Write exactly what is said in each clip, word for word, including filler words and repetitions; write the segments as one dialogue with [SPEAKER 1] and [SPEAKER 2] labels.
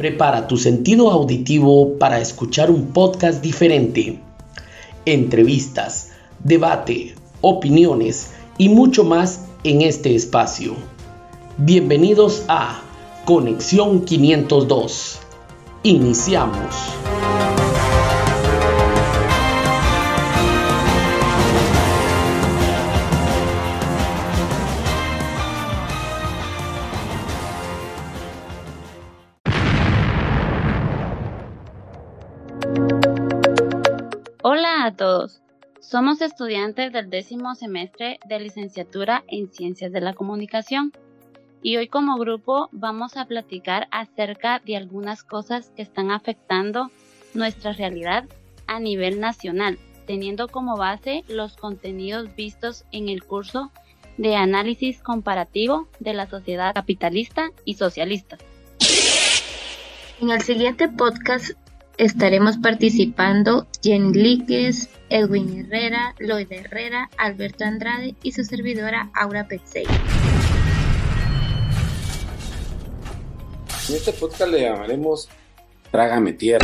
[SPEAKER 1] Prepara tu sentido auditivo para escuchar un podcast diferente. Entrevistas, debate, opiniones y mucho más en este espacio. Bienvenidos a Conexión quinientos dos. Iniciamos.
[SPEAKER 2] Hola a todos, somos estudiantes del décimo semestre de licenciatura en Ciencias de la Comunicación y hoy como grupo vamos a platicar acerca de algunas cosas que están afectando nuestra realidad a nivel nacional, teniendo como base los contenidos vistos en el curso de análisis comparativo de la sociedad capitalista y socialista.
[SPEAKER 3] En el siguiente podcast estaremos participando Jenny Líquez, Edwin Herrera, Lloyd Herrera, Alberto Andrade y su servidora Aura Petsey.
[SPEAKER 4] En este podcast le llamaremos Trágame Tierra.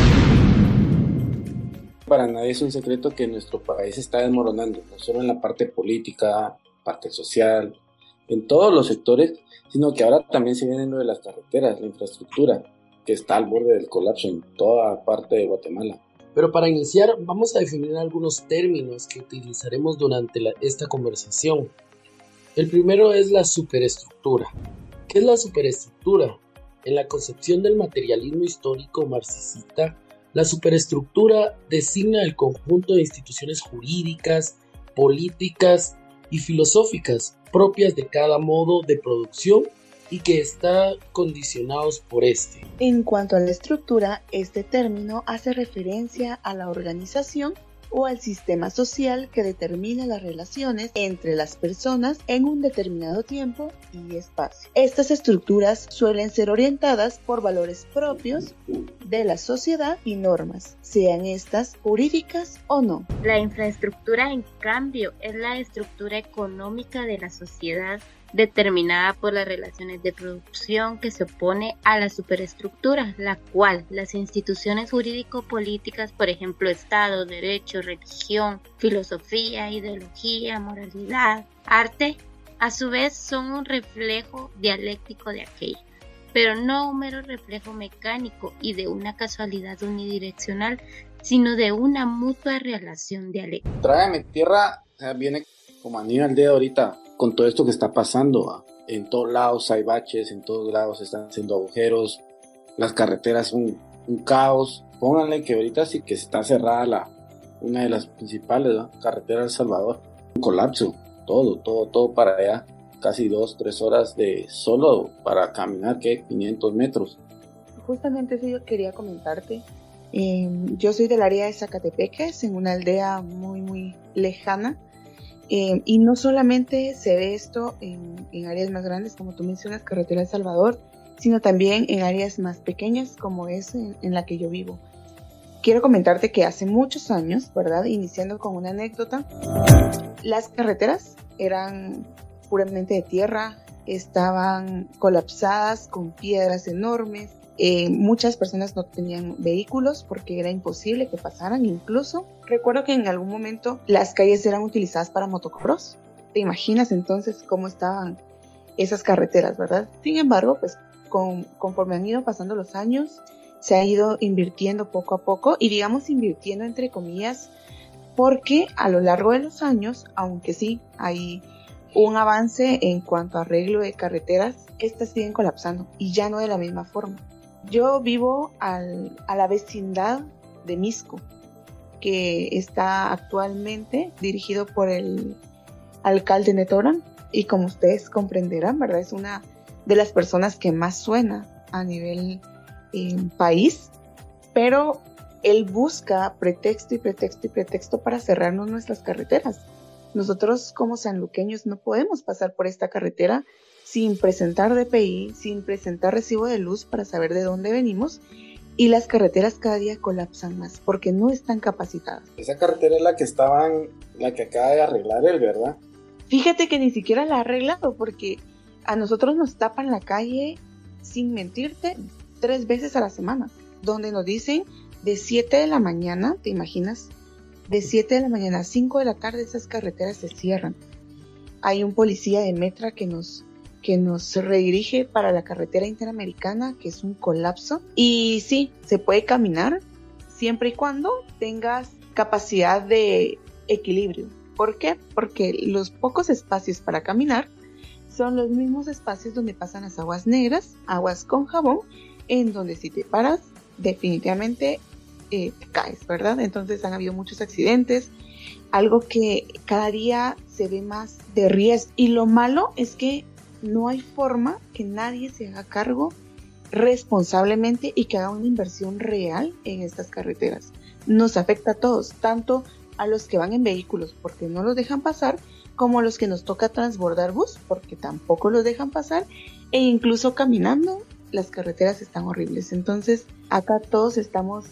[SPEAKER 4] Para nadie es un secreto que nuestro país está desmoronando, no solo en la parte política, parte social, en todos los sectores, sino que ahora también se viene lo de las carreteras, la infraestructura, que está al borde del colapso en toda parte de Guatemala.
[SPEAKER 1] Pero para iniciar vamos a definir algunos términos que utilizaremos durante la, esta conversación. El primero es la superestructura. ¿Qué es la superestructura? En la concepción del materialismo histórico marxista, la superestructura designa el conjunto de instituciones jurídicas, políticas y filosóficas propias de cada modo de producción y que está condicionados por este.
[SPEAKER 5] En cuanto a la estructura, este término hace referencia a la organización o al sistema social que determina las relaciones entre las personas en un determinado tiempo y espacio. Estas estructuras suelen ser orientadas por valores propios de la sociedad y normas, sean estas jurídicas o no.
[SPEAKER 3] La infraestructura, en cambio, es la estructura económica de la sociedad determinada por las relaciones de producción que se opone a la superestructura, la cual las instituciones jurídico-políticas, por ejemplo, Estado, derecho, religión, filosofía, ideología, moralidad, arte, a su vez son un reflejo dialéctico de aquello, pero no un mero reflejo mecánico y de una casualidad unidireccional, sino de una mutua relación dialéctica.
[SPEAKER 4] Trágame Tierra o sea, viene como anillo al dedo ahorita con todo esto que está pasando. ¿va? En todos lados hay baches, en todos lados están haciendo agujeros, las carreteras son un caos. Pónganle que ahorita sí que está cerrada la, una de las principales ¿va? carreteras de El Salvador. Un colapso, todo, todo, todo para allá. Casi dos, tres horas de solo para caminar, ¿qué? quinientos metros.
[SPEAKER 5] Justamente eso yo quería comentarte. Eh, yo soy del área de Zacatepeques, en una aldea muy, muy lejana. Eh, y no solamente se ve esto en, en áreas más grandes, como tú mencionas, Carretera de El Salvador, sino también en áreas más pequeñas, como es en, en la que yo vivo. Quiero comentarte que hace muchos años, ¿verdad? Iniciando con una anécdota, las carreteras eran puramente de tierra, estaban colapsadas con piedras enormes. Eh, muchas personas no tenían vehículos porque era imposible que pasaran. Incluso recuerdo que en algún momento las calles eran utilizadas para motocross. ¿Te imaginas entonces cómo estaban esas carreteras, verdad? Sin embargo, pues con, conforme han ido pasando los años, se ha ido invirtiendo poco a poco, y digamos invirtiendo entre comillas, porque a lo largo de los años, aunque sí hay un avance en cuanto a arreglo de carreteras, estas siguen colapsando y ya no de la misma forma. Yo vivo al, a la vecindad de Misco, que está actualmente dirigido por el alcalde Netorán, y como ustedes comprenderán, ¿verdad? Es una de las personas que más suena a nivel eh, país, pero él busca pretexto y pretexto y pretexto para cerrarnos nuestras carreteras. Nosotros como sanluqueños no podemos pasar por esta carretera sin presentar D P I, sin presentar recibo de luz para saber de dónde venimos, y las carreteras cada día colapsan más porque no están capacitadas.
[SPEAKER 4] Esa carretera es la que estaban, la que acaba de arreglar él, ¿verdad?
[SPEAKER 5] Fíjate que ni siquiera la ha arreglado, porque a nosotros nos tapan la calle, sin mentirte, tres veces a la semana, donde nos dicen de siete de la mañana, ¿te imaginas? De siete de la mañana a cinco de la tarde esas carreteras se cierran. Hay un policía de Metra que nos, que nos redirige para la carretera interamericana, que es un colapso. Y sí, se puede caminar siempre y cuando tengas capacidad de equilibrio. ¿Por qué? Porque los pocos espacios para caminar son los mismos espacios donde pasan las aguas negras, aguas con jabón, en donde si te paras, definitivamente eh, te caes, ¿verdad? Entonces han habido muchos accidentes, algo que cada día se ve más de riesgo. Y lo malo es que no hay forma que nadie se haga cargo responsablemente y que haga una inversión real en estas carreteras. Nos afecta a todos, tanto a los que van en vehículos porque no los dejan pasar, como a los que nos toca transbordar bus porque tampoco los dejan pasar, e incluso caminando las carreteras están horribles. Entonces acá todos estamos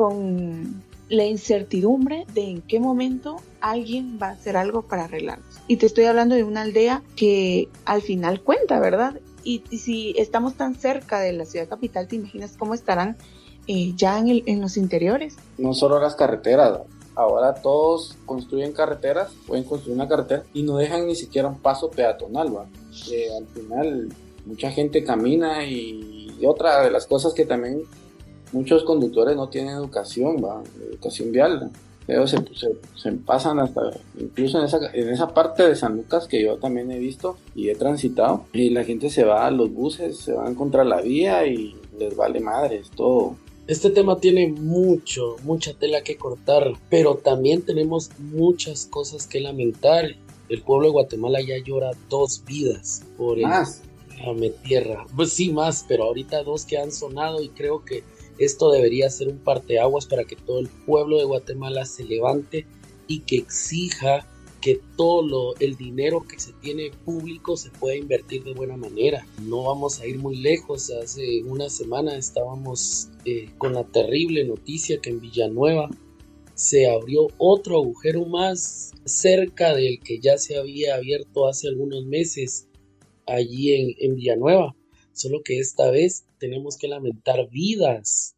[SPEAKER 5] con la incertidumbre de en qué momento alguien va a hacer algo para arreglarnos. Y te estoy hablando de una aldea que al final cuenta, ¿verdad? Y, y si estamos tan cerca de la ciudad capital, ¿te imaginas cómo estarán eh, ya en, el, en los interiores?
[SPEAKER 4] No solo las carreteras, ahora todos construyen carreteras, pueden construir una carretera y no dejan ni siquiera un paso peatonal, ¿va? Eh, al final mucha gente camina y, y otra de las cosas que también muchos conductores no tienen educación, ¿va? Educación vial, ¿va? Pero se, se, se pasan hasta, incluso en esa, en esa parte de San Lucas que yo también he visto y he transitado, y la gente se va a los buses, se van contra la vía y les vale madres todo.
[SPEAKER 1] Este tema tiene mucho, mucha tela que cortar, pero también tenemos muchas cosas que lamentar. El pueblo de Guatemala ya llora dos vidas por el
[SPEAKER 4] Más.
[SPEAKER 1] Ame Tierra. Pues sí, más, pero ahorita dos que han sonado, y creo que esto debería ser un parteaguas para que todo el pueblo de Guatemala se levante y que exija que todo lo, el dinero que se tiene público se pueda invertir de buena manera. No vamos a ir muy lejos. Hace una semana estábamos eh, con la terrible noticia que en Villanueva se abrió otro agujero más cerca del que ya se había abierto hace algunos meses allí en, en Villanueva. Solo que esta vez tenemos que lamentar vidas.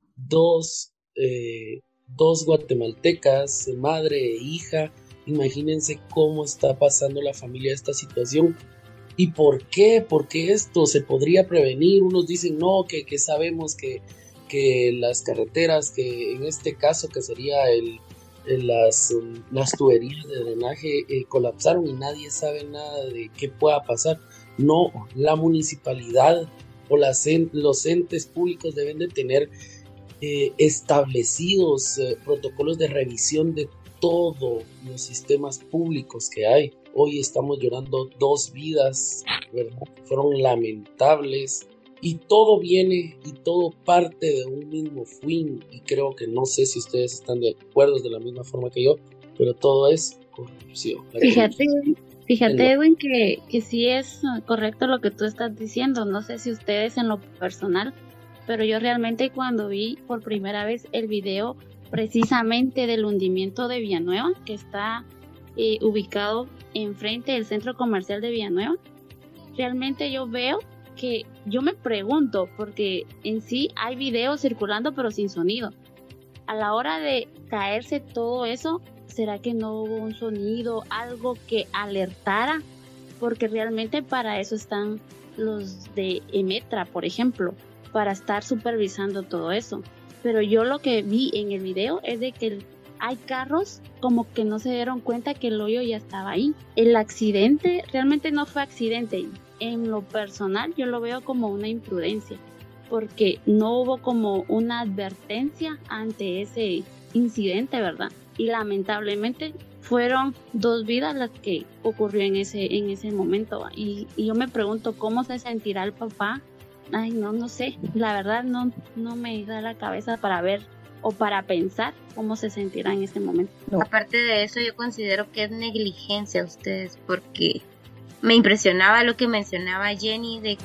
[SPEAKER 1] Dos, eh, dos guatemaltecas, madre e hija. Imagínense cómo está pasando la familia esta situación. ¿Y por qué? Porque esto se podría prevenir. Unos dicen no, que, que sabemos que, que las carreteras, que en este caso que sería el, el las, las tuberías de drenaje eh, colapsaron y nadie sabe nada de qué pueda pasar. No, la municipalidad o las, los entes públicos deben de tener eh, establecidos eh, protocolos de revisión de todos los sistemas públicos que hay. Hoy estamos llorando dos vidas, ¿verdad? Fueron lamentables y todo viene y todo parte de un mismo fin, y creo que no sé si ustedes están de acuerdo de la misma forma que yo, pero todo es corrupción.
[SPEAKER 2] Fíjate, fíjate Edwin, que, que sí es correcto lo que tú estás diciendo. No sé si ustedes en lo personal, pero yo realmente cuando vi por primera vez el video precisamente del hundimiento de Villanueva, que está eh, ubicado enfrente del centro comercial de Villanueva, realmente yo veo que yo me pregunto, porque en sí hay videos circulando pero sin sonido. A la hora de caerse todo eso, ¿será que no hubo un sonido, algo que alertara? Porque realmente para eso están los de Emetra, por ejemplo, para estar supervisando todo eso. Pero yo lo que vi en el video es de que hay carros como que no se dieron cuenta que el hoyo ya estaba ahí. El accidente realmente no fue accidente. En lo personal yo lo veo como una imprudencia, porque no hubo como una advertencia ante ese incidente, ¿verdad? Y lamentablemente fueron dos vidas las que ocurrió en ese, en ese momento. Y, y yo me pregunto cómo se sentirá el papá. Ay, no, no sé, la verdad no, no me da la cabeza para ver o para pensar cómo se sentirá en ese momento.
[SPEAKER 3] No. Aparte de eso, yo considero que es negligencia ustedes, porque me impresionaba lo que mencionaba Jenny de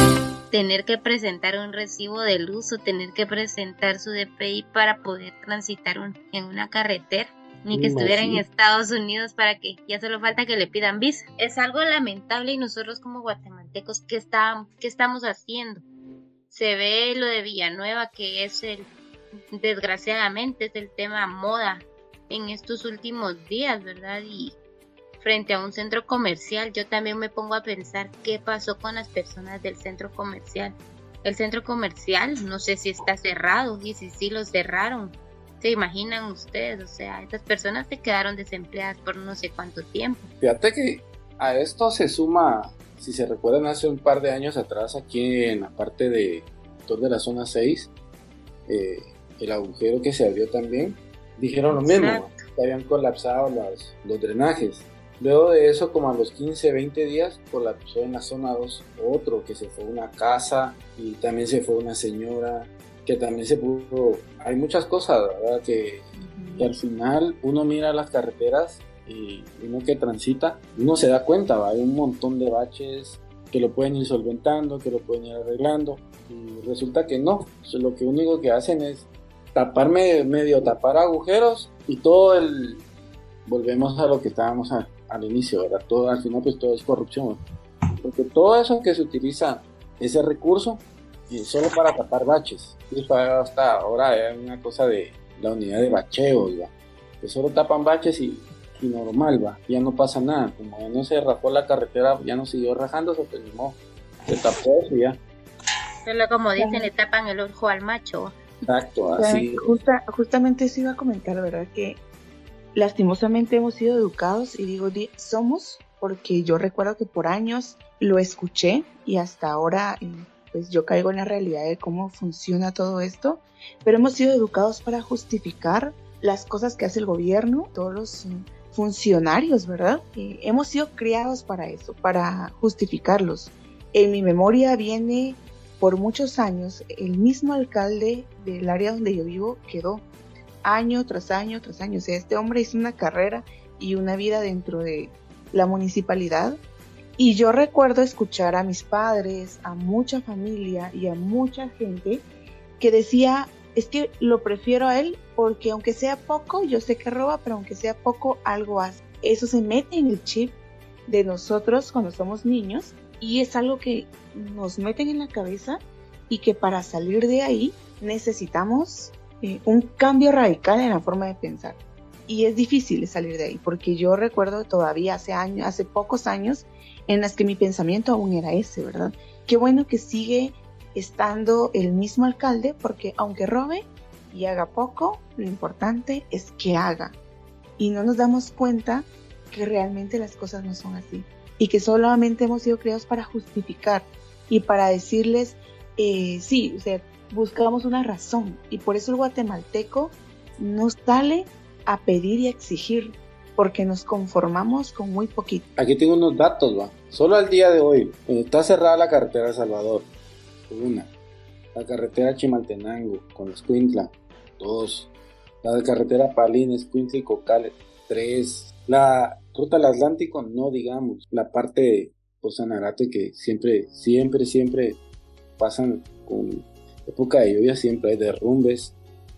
[SPEAKER 3] tener que presentar un recibo de luz o tener que presentar su D P I para poder transitar un, en una carretera, ni que estuviera en Estados Unidos para que ya solo falta que le pidan visa. Es algo lamentable, y nosotros como guatemaltecos, ¿qué, está, qué estamos haciendo? se ve lo de Villanueva, que es el, desgraciadamente, es el tema moda en estos últimos días, ¿verdad? Y frente a un centro comercial, yo también me pongo a pensar qué pasó con las personas del centro comercial. El centro comercial, no sé si está cerrado, y si sí lo cerraron. ¿Se imaginan ustedes? O sea, estas personas se quedaron desempleadas por no sé cuánto tiempo.
[SPEAKER 4] Fíjate que a esto se suma, si se recuerdan, hace un par de años atrás, aquí en la parte de, de la zona seis, eh, el agujero que se abrió también, dijeron lo mismo, ¿no? Que habían colapsado los, los drenajes. Luego de eso, como a los quince, veinte días, colapsó en la zona dos otro, que se fue una casa y también se fue una señora, que también se pudo. Hay muchas cosas, ¿verdad? Que, uh-huh. que al final uno mira las carreteras y uno que transita, uno se da cuenta, ¿va? Hay un montón de baches que lo pueden ir solventando, que lo pueden ir arreglando, y resulta que no. Lo que único que hacen es tapar medio, medio tapar agujeros y todo el... Volvemos a lo que estábamos a, al inicio, ¿verdad? Todo, al final pues todo es corrupción, ¿verdad? Porque todo eso que se utiliza, ese recurso, y solo para tapar baches. Y hasta ahora es una cosa de la unidad de bacheo, ¿va? Que solo tapan baches y, y normal, ¿va? Ya no pasa nada. Como ya no se rajó la carretera, ya no siguió rajándose, pues no, se tapó eso y ya.
[SPEAKER 3] Solo como dicen, le tapan el ojo al macho.
[SPEAKER 4] Exacto, así.
[SPEAKER 5] Justa, justamente eso iba a comentar, ¿verdad? Que lastimosamente hemos sido educados, y digo somos, porque yo recuerdo que por años lo escuché y hasta ahora pues yo caigo en la realidad de cómo funciona todo esto, pero hemos sido educados para justificar las cosas que hace el gobierno, todos los funcionarios, ¿verdad? Eh, hemos sido criados para eso, para justificarlos. En mi memoria viene, por muchos años, el mismo alcalde del área donde yo vivo quedó año tras año tras año. O sea, este hombre hizo una carrera y una vida dentro de la municipalidad. Y yo recuerdo escuchar a mis padres, a mucha familia y a mucha gente que decía, es que lo prefiero a él porque aunque sea poco, yo sé que roba, pero aunque sea poco, algo hace. Eso se mete en el chip de nosotros cuando somos niños y es algo que nos meten en la cabeza y que para salir de ahí necesitamos eh, un cambio radical en la forma de pensar. Y es difícil salir de ahí porque yo recuerdo todavía hace años, hace pocos años en las que mi pensamiento aún era ese, ¿verdad? Qué bueno que sigue estando el mismo alcalde, porque aunque robe y haga poco, lo importante es que haga. Y no nos damos cuenta que realmente las cosas no son así. Y que solamente hemos sido creados para justificar y para decirles, eh, sí, o sea, buscamos una razón. Y por eso el guatemalteco nos sale a pedir y a exigir, porque nos conformamos con muy poquito.
[SPEAKER 4] Aquí tengo unos datos, va. Solo al día de hoy, está cerrada la carretera de Salvador, una. La carretera Chimaltenango con Escuintla, dos. La carretera Palín, Escuintla y Cocales, tres. La ruta del Atlántico, no digamos. La parte de Sanarate que siempre, siempre, siempre pasan con época de lluvia, siempre hay derrumbes.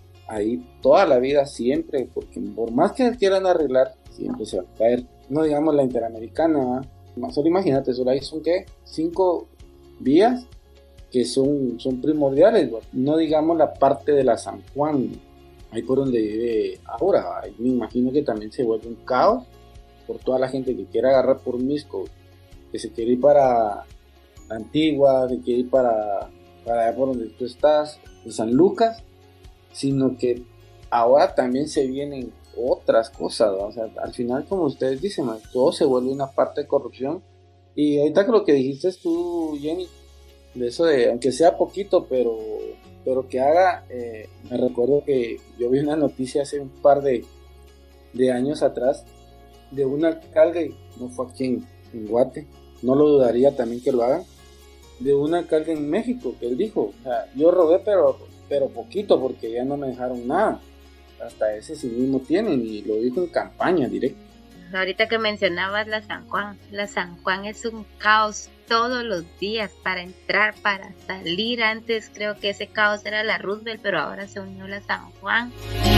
[SPEAKER 4] Ahí toda la vida siempre, porque por más que quieran arreglar, siempre se va a caer. No digamos la Interamericana, ¿eh? Solo imagínate, solo ahí son ¿qué? Cinco vías que son, son primordiales, ¿no? No digamos la parte de la San Juan, ahí por donde vive ahora. Ahí me imagino que también se vuelve un caos por toda la gente que quiere agarrar por Misco, que se quiere ir para Antigua, que quiere ir para, para allá por donde tú estás, de San Lucas, sino que ahora también se vienen otras cosas, ¿no? O sea, al final, como ustedes dicen, ¿no? Todo se vuelve una parte de corrupción. Y ahorita que lo que dijiste tú, Jenny, de eso de, aunque sea poquito, pero, pero que haga, eh, me recuerdo que yo vi una noticia hace un par de, de años atrás, de un alcalde, no fue aquí en, en Guate, no lo dudaría también que lo hagan, de un alcalde en México, que él dijo, o sea, yo robé, pero, pero poquito, porque ya no me dejaron nada. Hasta ese sí mismo tienen, y lo dijo en campaña directa.
[SPEAKER 3] Ahorita que mencionabas la San Juan, la San Juan es un caos todos los días para entrar, para salir. Antes creo que ese caos era la Roosevelt, pero ahora se unió la San Juan.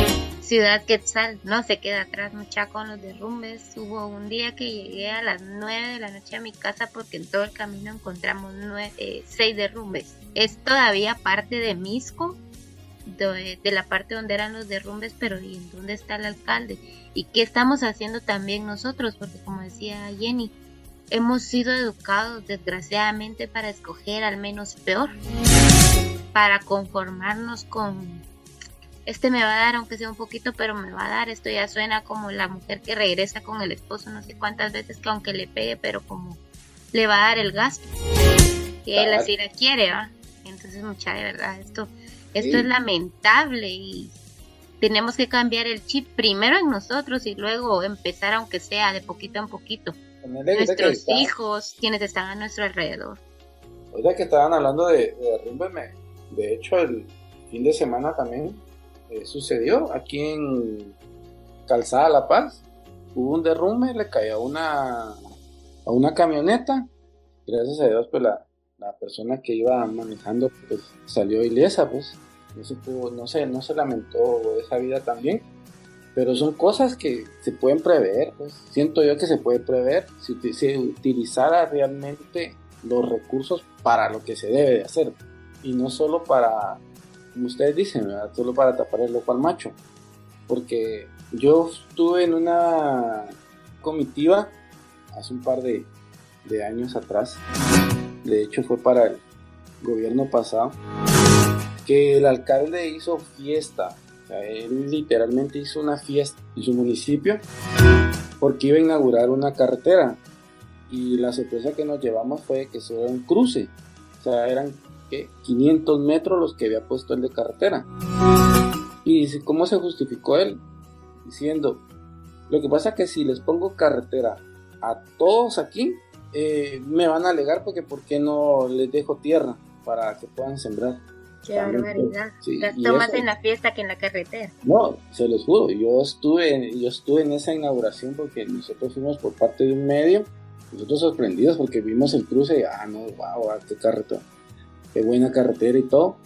[SPEAKER 3] Ciudad Quetzal no se queda atrás, mucha, con los derrumbes. Hubo un día que llegué a las nueve de la noche a mi casa porque en todo el camino encontramos nueve, eh, seis derrumbes. Es todavía parte de Misco, de, de la parte donde eran los derrumbes, pero ¿y en dónde está el alcalde? ¿Y qué estamos haciendo también nosotros? Porque como decía Jenny, hemos sido educados desgraciadamente para escoger al menos peor, para conformarnos con este me va a dar aunque sea un poquito, pero me va a dar. Esto ya suena como la mujer que regresa con el esposo no sé cuántas veces, que aunque le pegue, pero como le va a dar el gasto, que él así la quiere, ¿va? Entonces, mucha, de verdad, esto, esto sí. Es lamentable y tenemos que cambiar el chip primero en nosotros y luego empezar aunque sea de poquito en poquito. Nuestros hijos, quienes están a nuestro alrededor.
[SPEAKER 4] Ahorita que estaban hablando de, de derrumbe, me, de hecho el fin de semana también eh, sucedió aquí en Calzada La Paz, hubo un derrumbe, le cayó una, a una camioneta, gracias a Dios pues la, la persona que iba manejando pues salió ilesa, pues no se pudo, no se, no se lamentó esa vida también. Pero son cosas que se pueden prever, pues. Siento yo que se puede prever si se utilizara realmente los recursos para lo que se debe de hacer. Y no solo para, como ustedes dicen, ¿verdad? Solo para tapar el ojo al macho. Porque yo estuve en una comitiva hace un par de, de años atrás. De hecho fue para el gobierno pasado. Que el alcalde hizo fiesta. O sea, él literalmente hizo una fiesta en su municipio porque iba a inaugurar una carretera y la sorpresa que nos llevamos fue que eso era un cruce, o sea, eran ¿qué? quinientos metros los que había puesto él de carretera. Y ¿cómo se justificó él? Diciendo, lo que pasa es que si les pongo carretera a todos aquí, eh, me van a alegar porque ¿por qué no les dejo tierra para que puedan sembrar?
[SPEAKER 3] Qué barbaridad. Sí, gastó más en la fiesta que en la carretera.
[SPEAKER 4] No, se los juro, yo estuve, yo estuve en esa inauguración porque nosotros fuimos por parte de un medio, nosotros sorprendidos porque vimos el cruce y ah no, wow, qué carretera, qué buena carretera y todo,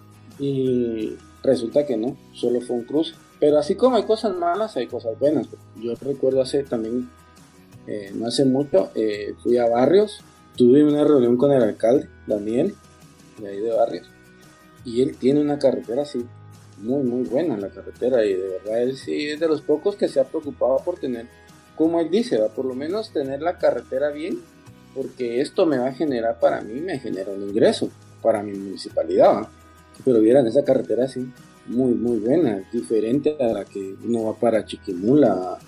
[SPEAKER 4] y resulta que no, solo fue un cruce. Pero así como hay cosas malas, hay cosas buenas. Yo recuerdo hace también, eh, no hace mucho, eh, fui a Barrios, tuve una reunión con el alcalde, Daniel, de ahí de Barrios. Y él tiene una carretera así, muy muy buena la carretera, y de verdad él sí es de los pocos que se ha preocupado por tener, como él dice, ¿va? Por lo menos tener la carretera bien, porque esto me va a generar, para mí me genera un ingreso para mi municipalidad, ¿va? Pero vieran esa carretera así, muy muy buena, diferente a la que uno va para Chiquimula,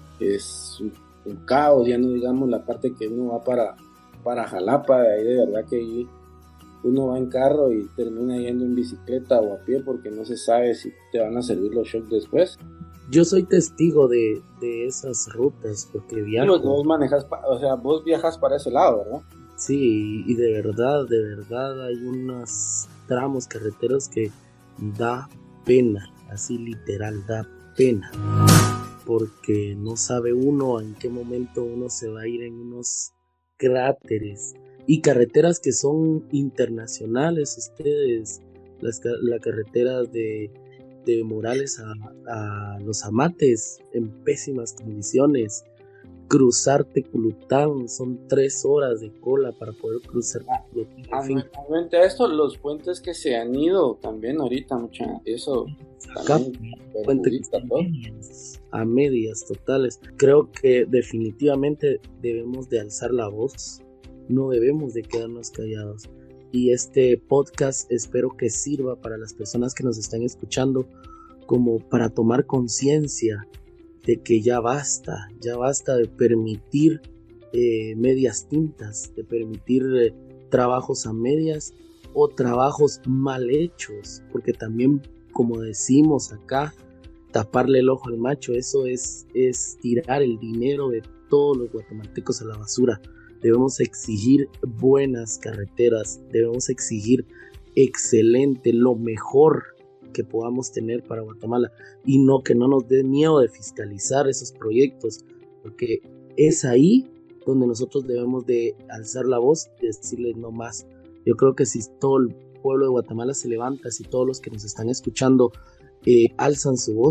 [SPEAKER 4] es un, un caos, ya no digamos la parte que uno va para, para Jalapa, de ahí de verdad que ahí uno va en carro y termina yendo en bicicleta o a pie porque no se sabe si te van a servir los shocks después.
[SPEAKER 1] Yo soy testigo de, de esas rutas porque viajo.
[SPEAKER 4] Vos manejas, o sea, vos viajas para ese lado, ¿verdad?
[SPEAKER 1] Sí, y de verdad, de verdad hay unos tramos carreteros que da pena, así literal, da pena. Porque no sabe uno en qué momento uno se va a ir en unos cráteres. Y carreteras que son internacionales, ustedes, las, la carretera de, de Morales a, a Los Amates, en pésimas condiciones. Cruzar Teculután, son tres horas de cola para poder cruzar Teculután.
[SPEAKER 4] Ah, en fin. A esto, los puentes que se han ido también ahorita, mucha, eso
[SPEAKER 1] acá, puente que está a medias, a medias totales. Creo que definitivamente debemos de alzar la voz. No debemos de quedarnos callados, y este podcast espero que sirva para las personas que nos están escuchando como para tomar conciencia de que ya basta, ya basta de permitir eh, medias tintas, de permitir eh, trabajos a medias o trabajos mal hechos, porque también, como decimos acá, taparle el ojo al macho, eso es, es tirar el dinero de todos los guatemaltecos a la basura. Debemos exigir buenas carreteras, debemos exigir excelente, lo mejor que podamos tener para Guatemala, y no que no nos dé miedo de fiscalizar esos proyectos, porque es ahí donde nosotros debemos de alzar la voz y decirles no más. Yo creo que si todo el pueblo de Guatemala se levanta, si todos los que nos están escuchando eh, alzan su voz,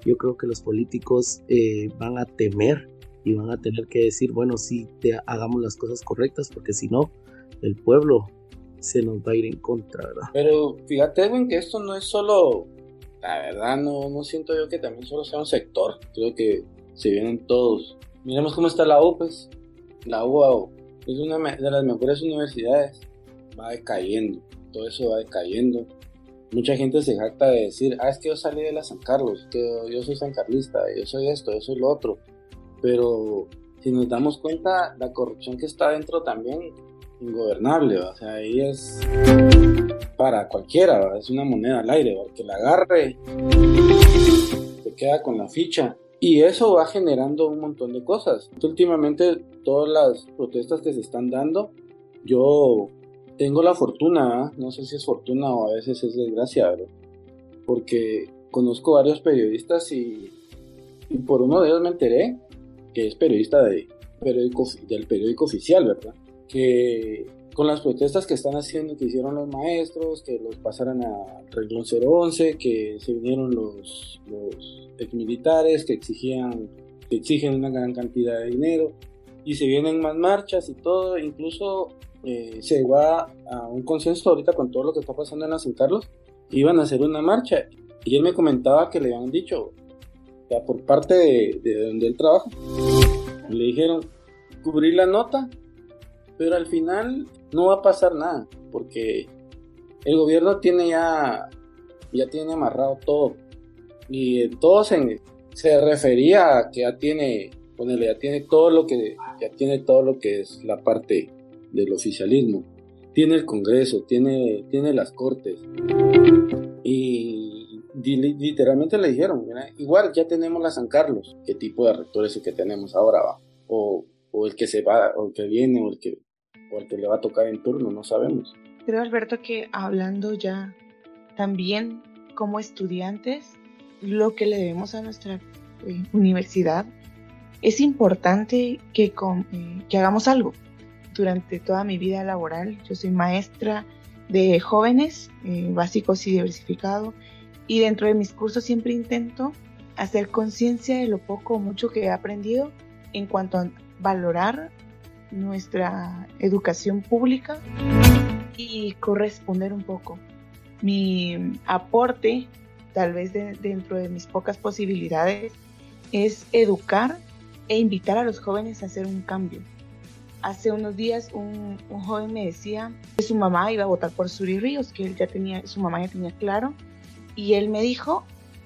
[SPEAKER 1] yo creo que los políticos eh, van a temer y van a tener que decir, bueno, sí, te, hagamos las cosas correctas, porque si no, el pueblo se nos va a ir en contra, ¿verdad?
[SPEAKER 4] Pero fíjate, Edwin, que esto no es solo, la verdad, no, no siento yo que también solo sea un sector, creo que se vienen todos. Miremos cómo está la U, pues, la U es una de las mejores universidades, va decayendo, todo eso va decayendo. Mucha gente se jacta de decir, ah, es que yo salí de la San Carlos, que yo soy sancarlista, yo soy esto, yo soy lo otro. Pero si nos damos cuenta, la corrupción que está dentro también, ingobernable, ¿va? O sea, ahí es para cualquiera, ¿va? Es una moneda al aire, ¿va? El que la agarre se queda con la ficha. Y eso va generando un montón de cosas. Últimamente, todas las protestas que se están dando, yo tengo la fortuna, ¿eh? No sé si es fortuna o a veces es desgracia, ¿verdad? Porque conozco varios periodistas y, y por uno de ellos me enteré que es periodista de periódico, del periódico oficial, ¿verdad? Que con las protestas que están haciendo, que hicieron los maestros, que los pasaran a renglón cero once, que se vinieron los, los exmilitares que exigían, que exigen una gran cantidad de dinero, y se vienen más marchas y todo, incluso eh, se llegó a, a un consenso ahorita con todo lo que está pasando en la San Carlos, iban a hacer una marcha, y él me comentaba que le habían dicho, ya por parte de, de donde él trabaja, le dijeron cubrir la nota, pero al final no va a pasar nada, porque el gobierno tiene ya, ya tiene amarrado todo, y entonces se refería a que ya tiene, ponele, ya tiene todo lo que, ya tiene todo lo que es la parte del oficialismo, tiene el Congreso, tiene, tiene las Cortes, y literalmente le dijeron, mira, igual ya tenemos la San Carlos, qué tipo de rector es el que tenemos ahora, va, o, o el que se va, o el que viene, o el que o el que le va a tocar en turno, no sabemos.
[SPEAKER 5] Creo, Alberto, que hablando ya también como estudiantes, lo que le debemos a nuestra eh, universidad, es importante que, con, eh, que hagamos algo. Durante toda mi vida laboral, yo soy maestra de jóvenes, eh, básicos y diversificado, y dentro de mis cursos siempre intento hacer conciencia de lo poco o mucho que he aprendido en cuanto a valorar nuestra educación pública y corresponder un poco. Mi aporte, tal vez de, dentro de mis pocas posibilidades, es educar e invitar a los jóvenes a hacer un cambio. Hace unos días un, un joven me decía que su mamá iba a votar por Suri Ríos, que él ya tenía, su mamá ya tenía claro, y él me dijo,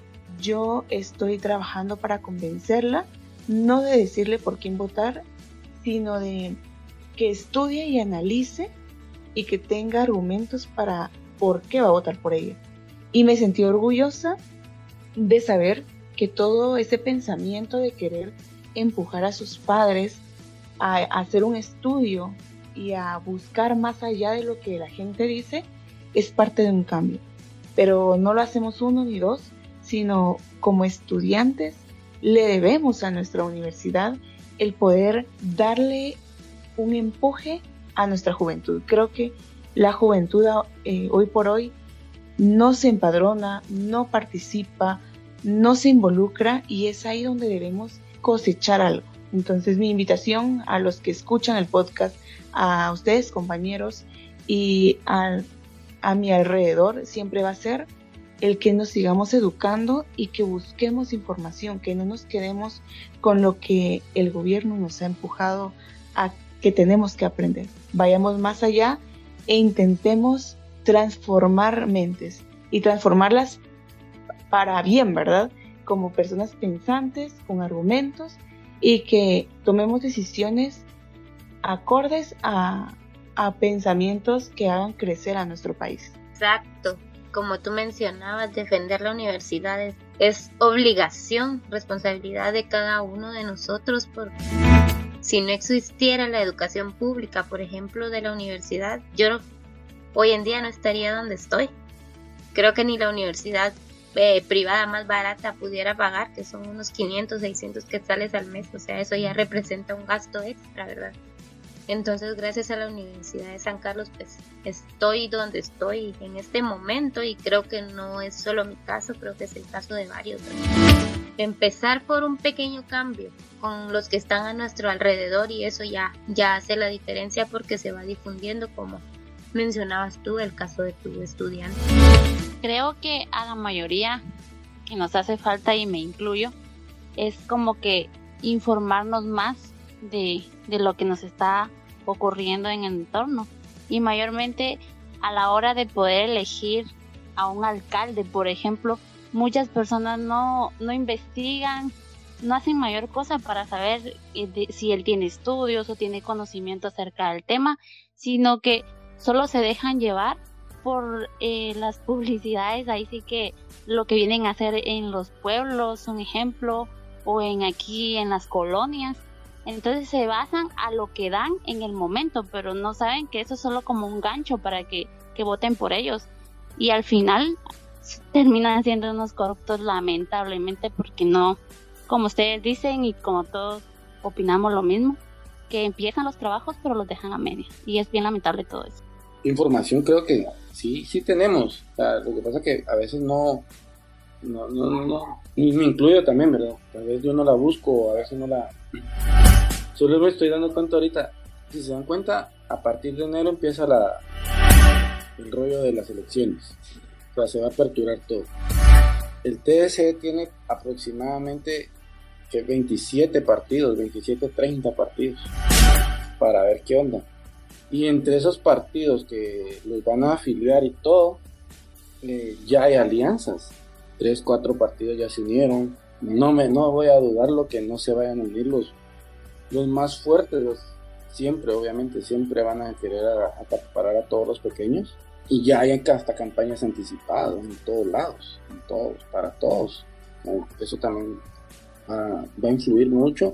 [SPEAKER 5] yo estoy trabajando para convencerla, no de decirle por quién votar, sino de que estudie y analice y que tenga argumentos para por qué va a votar por ella. Y me sentí orgullosa de saber que todo ese pensamiento de querer empujar a sus padres a, a hacer un estudio y a buscar más allá de lo que la gente dice es parte de un cambio. Pero no lo hacemos uno ni dos, sino como estudiantes le debemos a nuestra universidad el poder darle un empuje a nuestra juventud. Creo que la juventud eh, hoy por hoy no se empadrona, no participa, no se involucra, y es ahí donde debemos cosechar algo. Entonces mi invitación a los que escuchan el podcast, a ustedes compañeros y a, a mi alrededor siempre va a ser el que nos sigamos educando y que busquemos información, que no nos quedemos con lo que el gobierno nos ha empujado a que tenemos que aprender. Vayamos más allá e intentemos transformar mentes y transformarlas para bien, ¿verdad? Como personas pensantes, con argumentos, y que tomemos decisiones acordes a, a pensamientos que hagan crecer a nuestro país.
[SPEAKER 3] Exacto. Como tú mencionabas, defender la universidad es, es obligación, responsabilidad de cada uno de nosotros, porque si no existiera la educación pública, por ejemplo, de la universidad, yo hoy en día no estaría donde estoy. Creo que ni la universidad eh, privada más barata pudiera pagar, que son unos quinientos, seiscientos quetzales al mes, o sea, eso ya representa un gasto extra, ¿verdad? Entonces, gracias a la Universidad de San Carlos, pues estoy donde estoy en este momento, y creo que no es solo mi caso, creo que es el caso de varios, ¿verdad? empezar por un pequeño cambio con los que están a nuestro alrededor, y eso ya, ya hace la diferencia porque se va difundiendo, como mencionabas tú, el caso de tu estudiante.
[SPEAKER 2] Creo que a la mayoría que nos hace falta, y me incluyo, es como que informarnos más de, de lo que nos está ocurriendo en el entorno, y mayormente a la hora de poder elegir a un alcalde, por ejemplo, muchas personas no, no investigan, no hacen mayor cosa para saber de, si él tiene estudios o tiene conocimiento acerca del tema, sino que solo se dejan llevar por eh, las publicidades. Ahí sí que lo que vienen a hacer en los pueblos, un ejemplo, o en aquí en las colonias. Entonces se basan a lo que dan en el momento, pero no saben que eso es solo como un gancho para que, que voten por ellos. Y al final terminan siendo unos corruptos, lamentablemente, porque no, como ustedes dicen y como todos opinamos lo mismo, que empiezan los trabajos pero los dejan a medias, y es bien lamentable todo eso.
[SPEAKER 4] Información creo que sí, sí tenemos. O sea, lo que pasa es que a veces no, no, no, no, no, y me incluyo también, ¿verdad? A veces yo no la busco, a veces no la... Solo me estoy dando cuenta ahorita, si se dan cuenta, a partir de enero empieza la, el rollo de las elecciones. O sea, se va a aperturar todo. El T D C tiene aproximadamente que veintisiete partidos, veintisiete, treinta partidos, para ver qué onda. Y entre esos partidos que los van a afiliar y todo, eh, ya hay alianzas. Tres, cuatro partidos ya se unieron. No me, no voy a dudar lo que no se vayan a unir los, los más fuertes. Los, siempre, obviamente, siempre van a querer a, a acaparar a todos los pequeños. Y ya hay hasta campañas anticipadas en todos lados, en todos, para todos. Eso también uh, va a influir mucho.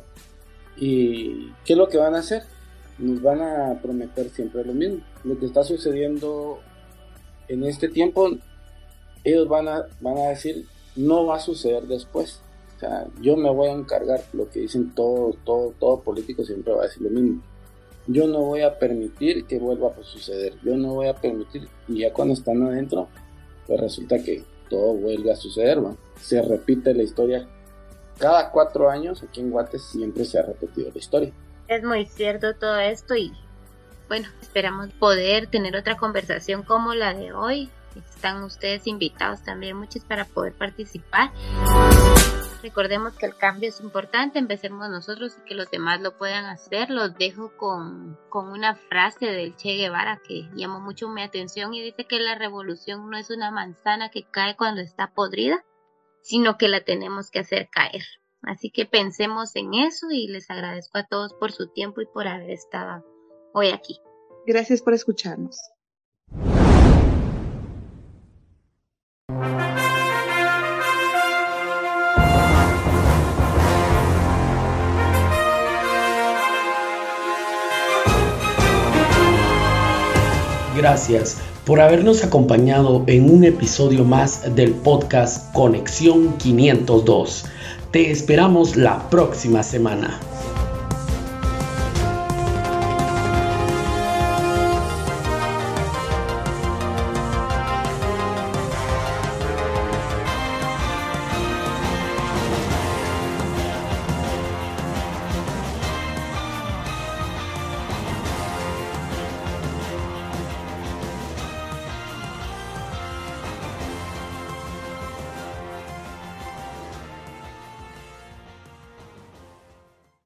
[SPEAKER 4] ¿Y qué es lo que van a hacer? Nos van a prometer siempre lo mismo. Lo que está sucediendo en este tiempo, ellos van a, van a decir, no va a suceder después. O sea, yo me voy a encargar, lo que dicen todos, todo, todo político siempre va a decir lo mismo. Yo no voy a permitir que vuelva a suceder. Yo no voy a permitir, y ya cuando están adentro, pues resulta que todo vuelve a suceder, ¿no? Se repite la historia. Cada cuatro años aquí en Guates siempre se ha repetido la historia.
[SPEAKER 3] Es muy cierto todo esto, y bueno, esperamos poder tener otra conversación como la de hoy. Están ustedes invitados también, muchos, para poder participar. Recordemos que el cambio es importante, empecemos nosotros y que los demás lo puedan hacer. Los dejo con, con una frase del Che Guevara que llamó mucho mi atención, y dice que la revolución no es una manzana que cae cuando está podrida, sino que la tenemos que hacer caer. Así que pensemos en eso, y les agradezco a todos por su tiempo y por haber estado hoy aquí.
[SPEAKER 5] Gracias por escucharnos.
[SPEAKER 1] Gracias por habernos acompañado en un episodio más del podcast Conexión quinientos dos. Te esperamos la próxima semana.